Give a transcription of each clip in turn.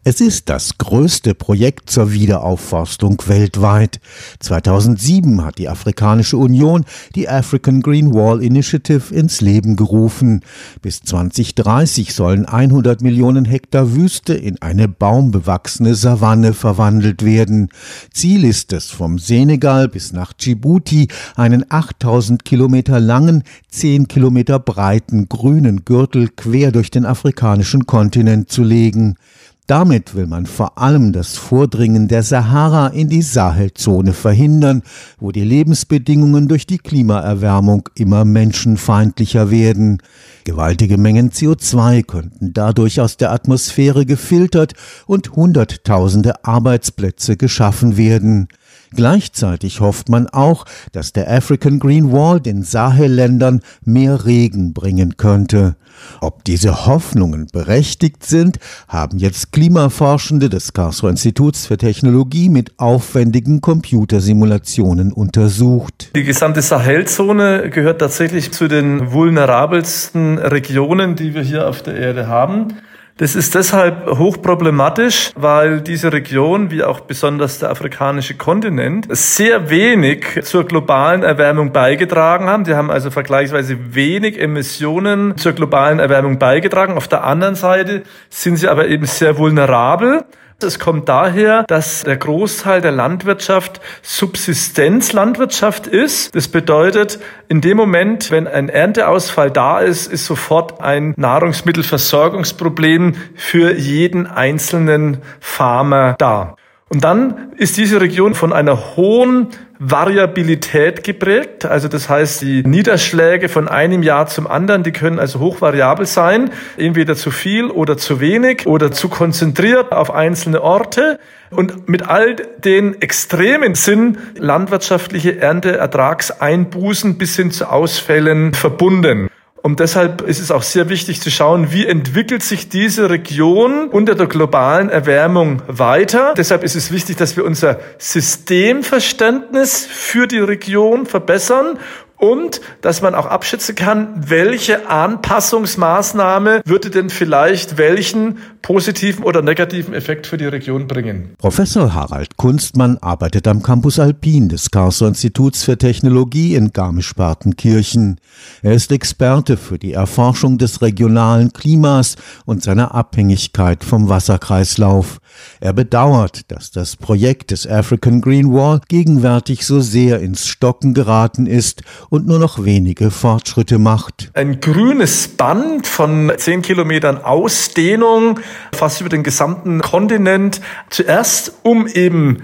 Es ist das größte Projekt zur Wiederaufforstung weltweit. 2007 hat die Afrikanische Union die African Green Wall Initiative ins Leben gerufen. Bis 2030 sollen 100 Millionen Hektar Wüste in eine baumbewachsene Savanne verwandelt werden. Ziel ist es, vom Senegal bis nach Djibouti einen 8000 Kilometer langen, 10 Kilometer breiten grünen Gürtel quer durch den afrikanischen Kontinent zu legen. Damit will man vor allem das Vordringen der Sahara in die Sahelzone verhindern, wo die Lebensbedingungen durch die Klimaerwärmung immer menschenfeindlicher werden. Gewaltige Mengen CO2 könnten dadurch aus der Atmosphäre gefiltert und Hunderttausende Arbeitsplätze geschaffen werden. Gleichzeitig hofft man auch, dass der African Green Wall den Sahelländern mehr Regen bringen könnte. Ob diese Hoffnungen berechtigt sind, haben jetzt Klimaforschende des Karlsruher Instituts für Technologie mit aufwendigen Computersimulationen untersucht. Die gesamte Sahelzone gehört tatsächlich zu den vulnerabelsten Regionen, die wir hier auf der Erde haben. Das ist deshalb hochproblematisch, weil diese Region, wie auch besonders der afrikanische Kontinent, sehr wenig zur globalen Erwärmung beigetragen haben. Die haben also vergleichsweise wenig Emissionen zur globalen Erwärmung beigetragen. Auf der anderen Seite sind sie aber eben sehr vulnerabel. Es kommt daher, dass der Großteil der Landwirtschaft Subsistenzlandwirtschaft ist. Das bedeutet, in dem Moment, wenn ein Ernteausfall da ist, ist sofort ein Nahrungsmittelversorgungsproblem für jeden einzelnen Farmer da. Und dann ist diese Region von einer hohen Variabilität geprägt. Also das heißt, die Niederschläge von einem Jahr zum anderen, die können also hochvariabel sein. Entweder zu viel oder zu wenig oder zu konzentriert auf einzelne Orte. Und mit all den Extremen sind landwirtschaftliche Ernteertragseinbußen bis hin zu Ausfällen verbunden. Und deshalb ist es auch sehr wichtig zu schauen, wie entwickelt sich diese Region unter der globalen Erwärmung weiter. Deshalb ist es wichtig, dass wir unser Systemverständnis für die Region verbessern und dass man auch abschätzen kann, welche Anpassungsmaßnahme würde denn vielleicht welchen positiven oder negativen Effekt für die Region bringen. Professor Harald Kunstmann arbeitet am Campus Alpin des Karlsruher Instituts für Technologie in Garmisch-Partenkirchen. Er ist Experte für die Erforschung des regionalen Klimas und seiner Abhängigkeit vom Wasserkreislauf. Er bedauert, dass das Projekt des African Green Wall gegenwärtig so sehr ins Stocken geraten ist und nur noch wenige Fortschritte macht. Ein grünes Band von 10 Kilometern Ausdehnung, fast über den gesamten Kontinent. Zuerst um eben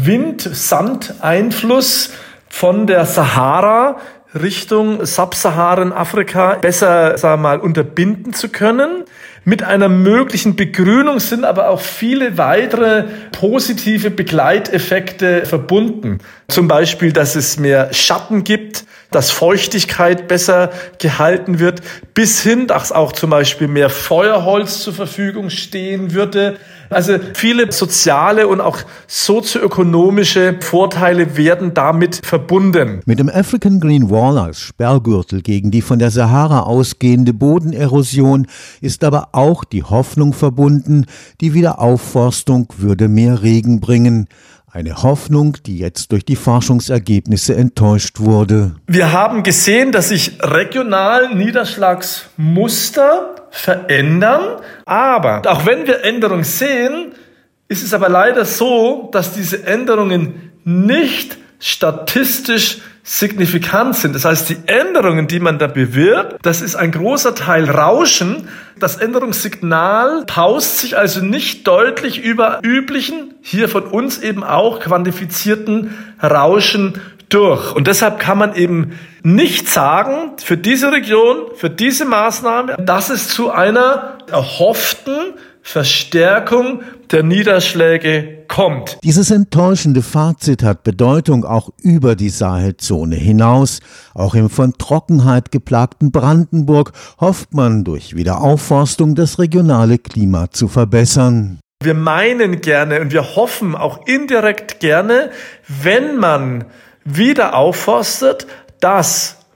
Wind-Sand-Einfluss von der Sahara Richtung Subsaharan-Afrika besser, unterbinden zu können. Mit einer möglichen Begrünung sind aber auch viele weitere positive Begleiteffekte verbunden. Zum Beispiel, dass es mehr Schatten gibt, dass Feuchtigkeit besser gehalten wird, bis hin, dass auch zum Beispiel mehr Feuerholz zur Verfügung stehen würde. Also viele soziale und auch sozioökonomische Vorteile werden damit verbunden. Mit dem African Green Wall als Sperrgürtel gegen die von der Sahara ausgehende Bodenerosion ist aber auch die Hoffnung verbunden, die Wiederaufforstung würde mehr Regen bringen. Eine Hoffnung, die jetzt durch die Forschungsergebnisse enttäuscht wurde. Wir haben gesehen, dass sich regional Niederschlagsmuster verändern. Aber auch wenn wir Änderungen sehen, ist es aber leider so, dass diese Änderungen nicht statistisch signifikant sind. Das heißt, die Änderungen, die man da bewirbt, das ist ein großer Teil Rauschen. Das Änderungssignal paust sich also nicht deutlich über üblichen, hier von uns eben auch quantifizierten Rauschen durch. Und deshalb kann man eben nicht sagen, für diese Region, für diese Maßnahme, dass es zu einer erhofften Verstärkung der Niederschläge kommt. Dieses enttäuschende Fazit hat Bedeutung auch über die Sahelzone hinaus. Auch im von Trockenheit geplagten Brandenburg hofft man, durch Wiederaufforstung das regionale Klima zu verbessern. Wir meinen gerne und wir hoffen auch indirekt gerne, wenn man wieder aufforstet, dass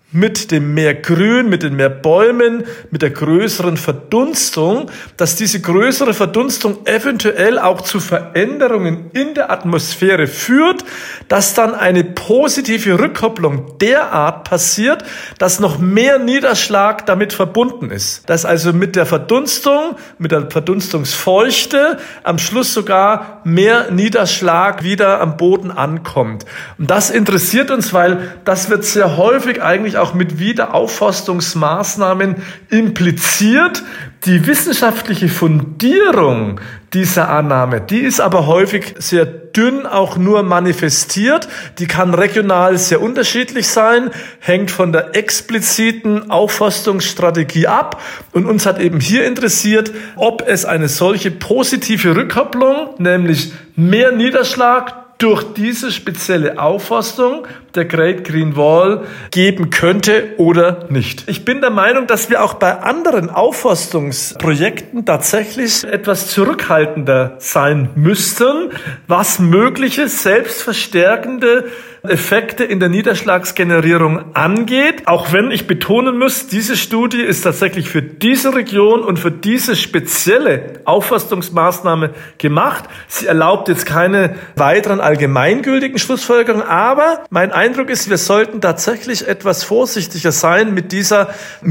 mit dem mehr Grün, mit den mehr Bäumen, mit der größeren Verdunstung, dass diese größere Verdunstung eventuell auch zu Veränderungen in der Atmosphäre führt, dass dann eine positive Rückkopplung derart passiert, dass noch mehr Niederschlag damit verbunden ist. Dass also mit der Verdunstung, mit der Verdunstungsfeuchte am Schluss sogar mehr Niederschlag wieder am Boden ankommt. Und das interessiert uns, weil das wird sehr häufig eigentlich auch mit Wiederaufforstungsmaßnahmen impliziert. Die wissenschaftliche Fundierung dieser Annahme, die ist aber häufig sehr dünn auch nur manifestiert. Die kann regional sehr unterschiedlich sein, hängt von der expliziten Aufforstungsstrategie ab. Und uns hat eben hier interessiert, ob es eine solche positive Rückkopplung, nämlich mehr Niederschlag durch diese spezielle Aufforstung der Great Green Wall geben könnte oder nicht. Ich bin der Meinung, dass wir auch bei anderen Aufforstungsprojekten tatsächlich etwas zurückhaltender sein müssten, was mögliche selbstverstärkende Effekte in der Niederschlagsgenerierung angeht. Auch wenn ich betonen muss, diese Studie ist tatsächlich für diese Region und für diese spezielle Aufforstungsmaßnahme gemacht. Sie erlaubt jetzt keine weiteren allgemeingültigen Schlussfolgerungen, aber mein Eindruck ist, wir sollten tatsächlich etwas vorsichtiger sein mit dieser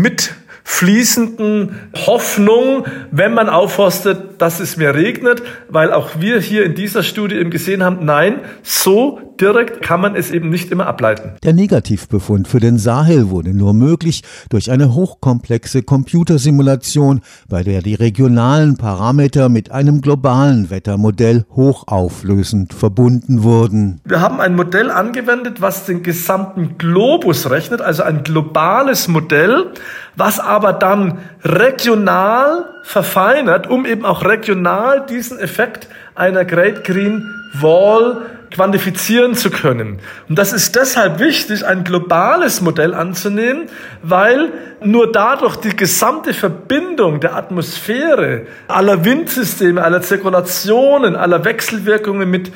mitfließenden Hoffnung, wenn man aufforstet, dass es mehr regnet, weil auch wir hier in dieser Studie eben gesehen haben, nein, so direkt kann man es eben nicht immer ableiten. Der Negativbefund für den Sahel wurde nur möglich durch eine hochkomplexe Computersimulation, bei der die regionalen Parameter mit einem globalen Wettermodell hochauflösend verbunden wurden. Wir haben ein Modell angewendet, was den gesamten Globus rechnet, also ein globales Modell, was aber dann regional verfeinert, um eben auch regional diesen Effekt einer Great Green Wall quantifizieren zu können. Und das ist deshalb wichtig, ein globales Modell anzunehmen, weil nur dadurch die gesamte Verbindung der Atmosphäre, aller Windsysteme, aller Zirkulationen, aller Wechselwirkungen mit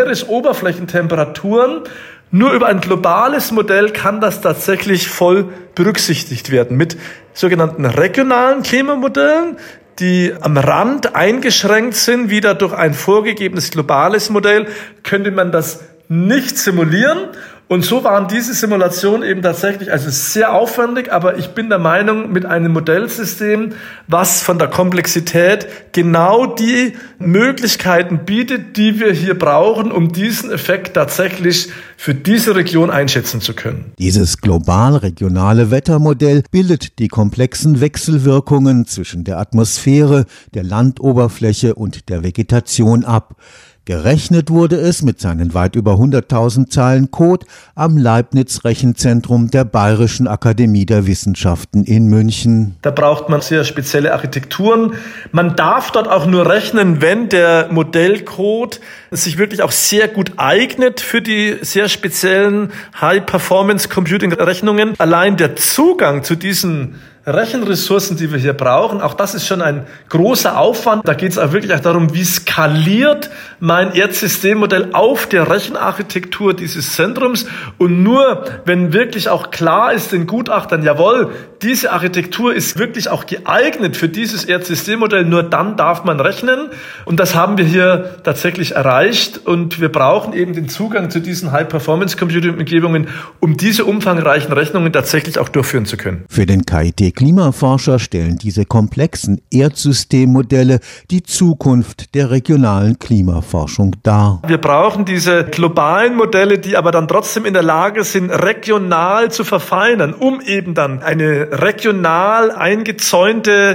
Meeresoberflächentemperaturen, nur über ein globales Modell kann das tatsächlich voll berücksichtigt werden. Mit sogenannten regionalen Klimamodellen, die am Rand eingeschränkt sind, wieder durch ein vorgegebenes globales Modell, könnte man das nicht simulieren. Und so waren diese Simulationen eben tatsächlich also sehr aufwendig, aber ich bin der Meinung, mit einem Modellsystem, was von der Komplexität genau die Möglichkeiten bietet, die wir hier brauchen, um diesen Effekt tatsächlich für diese Region einschätzen zu können. Dieses global-regionale Wettermodell bildet die komplexen Wechselwirkungen zwischen der Atmosphäre, der Landoberfläche und der Vegetation ab. Gerechnet wurde es mit seinen weit über 100.000 Zeilen Code am Leibniz-Rechenzentrum der Bayerischen Akademie der Wissenschaften in München. Da braucht man sehr spezielle Architekturen. Man darf dort auch nur rechnen, wenn der Modellcode sich wirklich auch sehr gut eignet für die sehr speziellen High-Performance-Computing-Rechnungen. Allein der Zugang zu diesen Rechenressourcen, die wir hier brauchen, auch das ist schon ein großer Aufwand. Da geht es auch wirklich auch darum, wie skaliert mein Erdsystemmodell auf der Rechenarchitektur dieses Zentrums. Und nur wenn wirklich auch klar ist den Gutachtern, jawohl, diese Architektur ist wirklich auch geeignet für dieses Erdsystemmodell, nur dann darf man rechnen. Und das haben wir hier tatsächlich erreicht. Und wir brauchen eben den Zugang zu diesen High-Performance-Computing-Umgebungen, um diese umfangreichen Rechnungen tatsächlich auch durchführen zu können. Für den KIT-Klimaforscher stellen diese komplexen Erdsystemmodelle die Zukunft der regionalen Klimaforschung dar. Wir brauchen diese globalen Modelle, die aber dann trotzdem in der Lage sind, regional zu verfeinern, um eben dann eine regional eingezäunte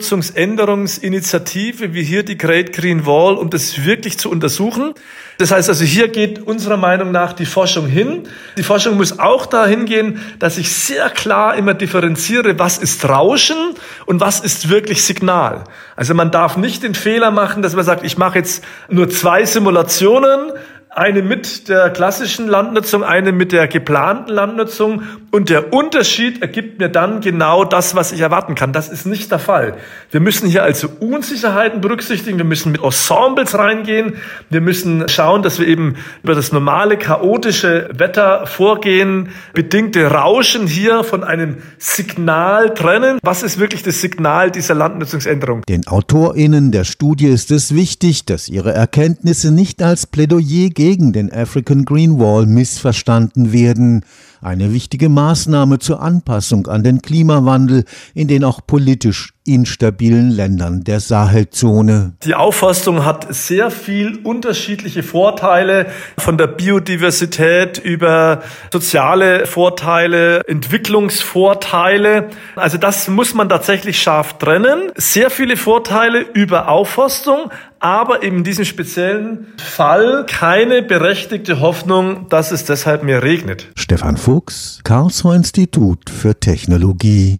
Landnutzungsänderungsinitiative wie hier die Great Green Wall, um das wirklich zu untersuchen. Das heißt also, hier geht unserer Meinung nach die Forschung hin. Die Forschung muss auch dahin gehen, dass ich sehr klar immer differenziere, was ist Rauschen und was ist wirklich Signal. Also man darf nicht den Fehler machen, dass man sagt, ich mache jetzt nur 2 Simulationen, eine mit der klassischen Landnutzung, eine mit der geplanten Landnutzung. Und der Unterschied ergibt mir dann genau das, was ich erwarten kann. Das ist nicht der Fall. Wir müssen hier also Unsicherheiten berücksichtigen. Wir müssen mit Ensembles reingehen. Wir müssen schauen, dass wir eben über das normale, chaotische Wettervorgehen bedingte Rauschen hier von einem Signal trennen. Was ist wirklich das Signal dieser Landnutzungsänderung? Den AutorInnen der Studie ist es wichtig, dass ihre Erkenntnisse nicht als Plädoyer gegen den African Green Wall missverstanden werden. Eine wichtige Maßnahme zur Anpassung an den Klimawandel in den auch politisch instabilen Ländern der Sahelzone. Die Aufforstung hat sehr viel unterschiedliche Vorteile, von der Biodiversität über soziale Vorteile, Entwicklungsvorteile. Also das muss man tatsächlich scharf trennen. Sehr viele Vorteile über Aufforstung, aber in diesem speziellen Fall keine berechtigte Hoffnung, dass es deshalb mehr regnet. Stefan Fuchs, Karlsruher Institut für Technologie.